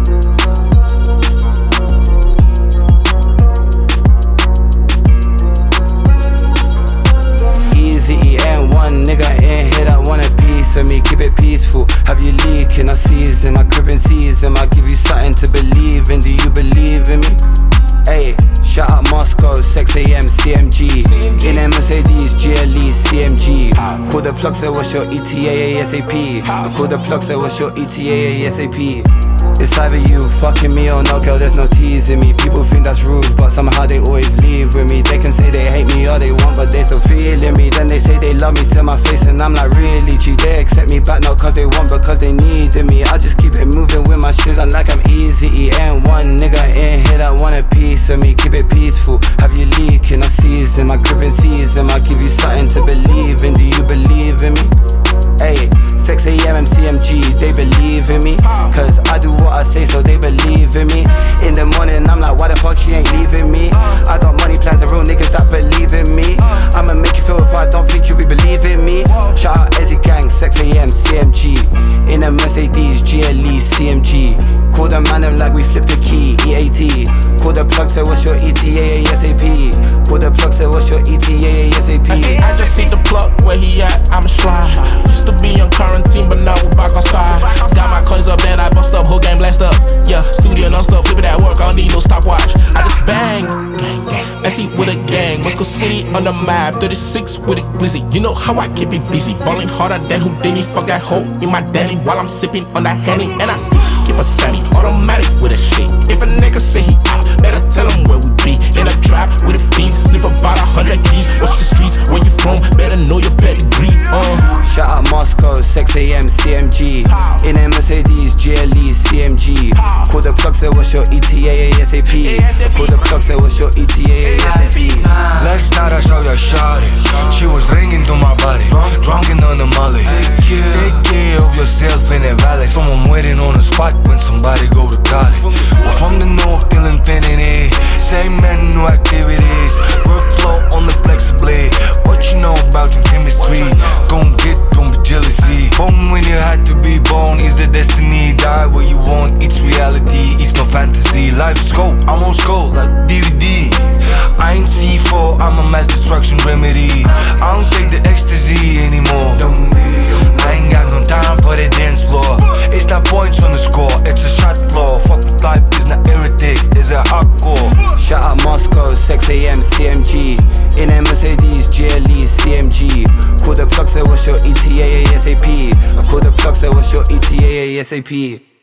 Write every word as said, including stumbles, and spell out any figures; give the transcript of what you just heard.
Me, keep it peaceful. Have you leaking? I season, I crib and season. I give you something to believe in. Do you believe in me? Hey, shout out Moscow, six A M C M G. In a Mercedes, G L E, C M G. Call the plug, say what's your E T A ASAP. I call the plug, say what's your E T A ASAP. It's either you fucking me or not, girl, there's no teasing me. People think that's rude, but somehow they always leave with me. They can say they hate me all they want, but they still feeling me. Then they say they love me to my face, and I'm like, really? Gee, they accept me back not cause they want, but cause they needed me. I just keep it moving with my shiz, I'm like I'm easy. Ain't one nigga in here that want a piece of me. Keep it peaceful. Have you leaking? I season, my grip and season. I give you something to believe in. Do you believe in me? Hey, six A M M C M G, they believe in me. Cause I do what I say, so they believe in me. In the morning, I'm like, why the fuck she ain't leaving me? I got money plans and real niggas that believe in me. I'ma make you feel if I don't think you be believing me. Shout out Ezzy Gang, six A M C M G. In a Mercedes, G L E, C M G. Call the man them like we flipped the key, E A T. Call the plug, say what's your E T A ASAP. Call the plug, say what's your E T A ASAP. I just see the plug, where he at, I'ma slide. Used to be on quarantine, but now we back outside. Got my coins up, then I bust up, whole game blast up. Yeah, studio non-stop, flipping at work, I don't need no stopwatch. I just bang, gang, gang. Messi with a gang, Moscow City on the map, thirty-six with it glizzy. You know how I keep it busy, balling harder than Houdini. Fuck that hoe in my Danny while I'm sipping on that Henny. And I still keep a semi-automatic with a shit. If a nigga say he out, better tell him where we be. In a trap with a fiends, flip about a hundred keys. Watch the streets, where you from, better know your pedigree. Uh. Shout out Moscow, six A M C M G. In a Mercedes, G L E, C M G. Call the plug, say what's your E T A ASAP. Call the plug, say what's your E T A ASAP. Last night I saw your shawty. She was ringing to my body, drunken on the molly. Take care of yourself in a valley. Someone waiting on the spot when somebody go to college. We're from the north till infinity. Same man, new activities. Workflow on the flexibly. What you know about your chemistry? Gon' get, don't be jealousy. Born when you had to be born is the destiny. Die where you want, it's reality, it's no fantasy. Life's scope, I'm on scope like D V D. I ain't C four, I'm a mass destruction remedy. I don't take the ecstasy anymore. I ain't got no time for the dance floor. It's not points on the score, it's a shot floor. Fuck with life, is not heretic, it's a hardcore. Shout out Moscow, six A M C M G. In a Mercedes, G L E, C M G. Call the plug, say what's your E T A ASAP. I call the plug, say what's your E T A ASAP.